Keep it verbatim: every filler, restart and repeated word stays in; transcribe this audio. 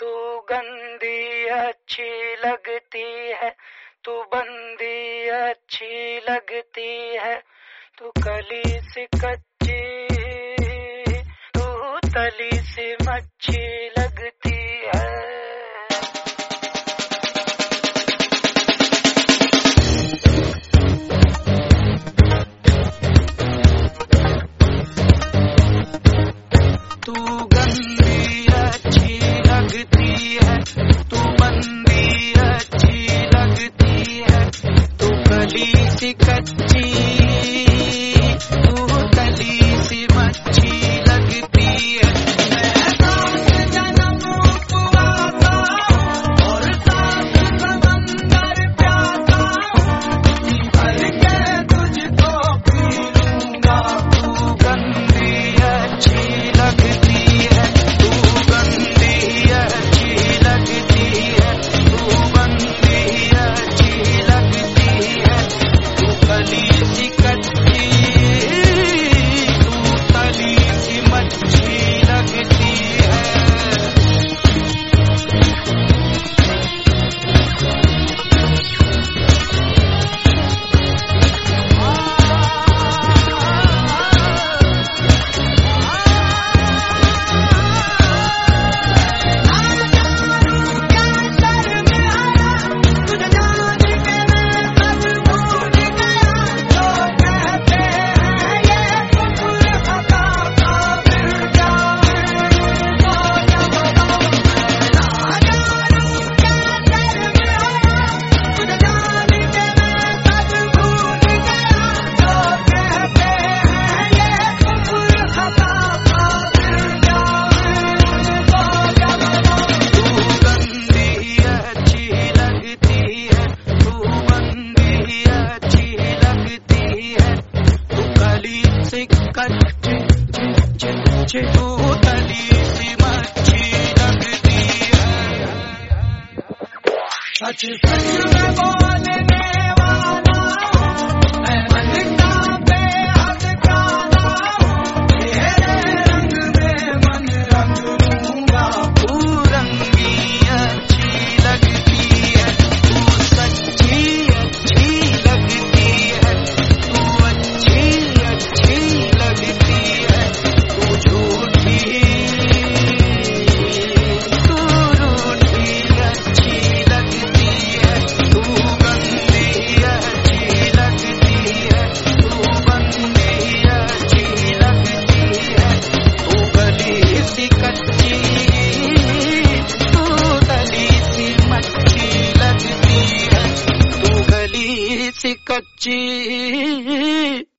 तू गंदी अच्छी लगती है, तू बंदी अच्छी लगती है, तू कली सी कच्ची, तू तली सी मच्छी लगती है। तू गंदी अच्छी लगती है, तू बंदी अच्छी लगती है, तू कली सी कच्ची, तू तली सी मच्छी लगती है। मैं सात जन्म उपवासा और सात समंदर प्यासा, भर के तुझको पी लूंगा। तू गंदी अच्छी लगती है, तू गंदी अच्छी लगती है, तू बंदी अच्छी लगती है, तू कली सी कच्ची, तू तली सी मच्छी लगती है। तू तली सी मच्छी लगती है। सच सच में बोलने वाला मैं मन का बेहद काला, तेरे रंग में मन रंग लूंगा। तू रंगी अच्छी लगती है, तू सच्ची अच्छी लगती है, तू अच्छी अच्छी लगती है, तू झूठी तू रूठी अच्छी लगती है, तू गंदी अच्छी लगती है, तू बंदी अच्छी लगती है, तू गली सी कच्ची, तू तली सी मच्छी लगती है, तू गली सी कच्ची।